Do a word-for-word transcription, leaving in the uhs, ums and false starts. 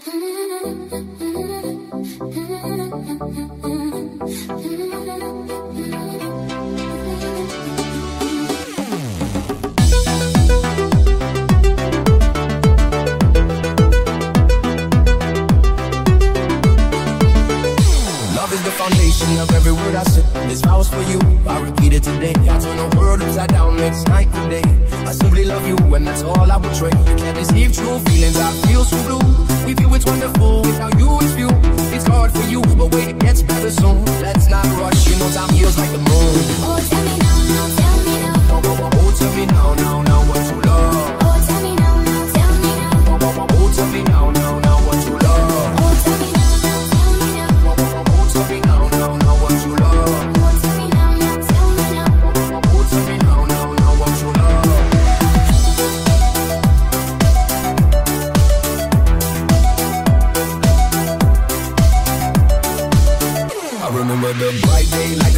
Foundation of every word I said. This vows for you, I repeat it today. I turn the world upside down next night today. I simply love you and that's all I portray. You can't deceive true feelings, I feel so blue. With you it's wonderful, without you it's few. It's hard for you, but wait, it gets better soon. Let's not rush, you know time heals like the moon. Oh, tell me now, now, tell me now. Oh, oh, oh, oh, tell me now, now, now what you love. Oh, tell me now, now, tell me now. Oh, oh, oh, oh, tell me now, now, now what you love. Oh, tell me now, now, tell me now. Oh, oh, oh, oh, tell me now, now, now what you love. Oh, tell me now, now, tell me now. Oh, oh, oh, tell me now, now, now what you love. I remember the bright day like